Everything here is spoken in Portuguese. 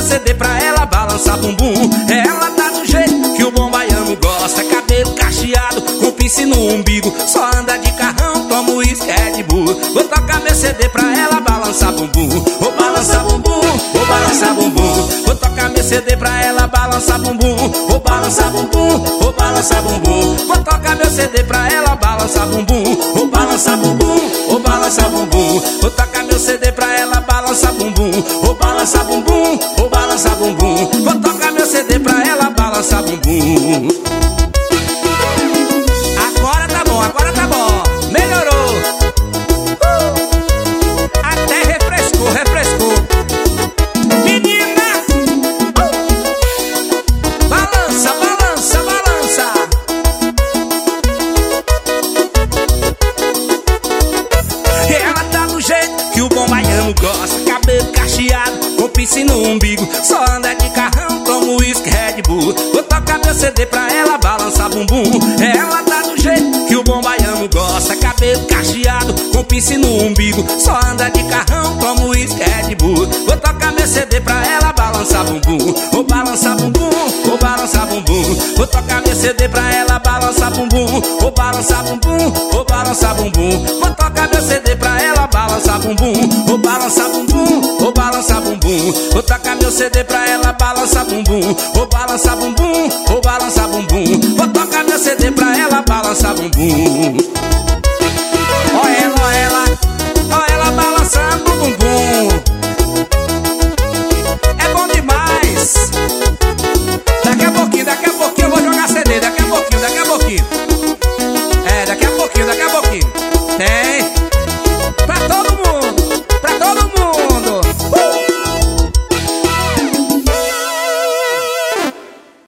CD pra ela balançar bumbum. Ela tá do jeito que o bom baiano gosta, cabelo cacheado, com pince no umbigo, só anda de carrão, toma uísque, Red Bull. Vou tocar meu CD pra ela balançar bumbum. Vou balançar bumbum, vou balançar bumbum. Vou tocar meu CD pra ela balançar bumbum. Vou balançar bumbum, vou balançar bumbum. Vou tocar meu CD pra ela balançar bumbum. Vou balançar bumbum, vou balançar bumbum. Vou tocar meu CD pra ela balançar bumbum. Vou balançar bumbum, vou balançar bumbum. Vou tocar meu CD pra ela balançar bumbum. Agora tá bom, agora tá bom. Melhorou. Até refrescou, refrescou. Menina, balança, balança, balança. Ela tá do jeito que o bom baiano gosta, cabelo cacheado, com pince no umbigo, só anda de carrão, toma uísque, Red Bull. Vou tocar meu CD pra ela balançar bumbum. Ela tá do jeito que o bom baiano gosta, cabelo cacheado, com pince no umbigo, só anda de carrão, toma uísque, Red Bull. Vou tocar meu CD pra ela balançar bumbum. Vou balançar bumbum, vou balançar bumbum. Vou tocar meu CD pra ela balançar bumbum. Vou balançar bumbum, vou balançar bumbum. Vou tocar meu CD pra ela balançar bumbum. Vou balançar bumbum, vou balançar bumbum. Vou tocar meu CD pra ela balançar bumbum. Vou balançar bumbum, vou balançar bumbum. Vou tocar meu CD pra ela balançar bumbum.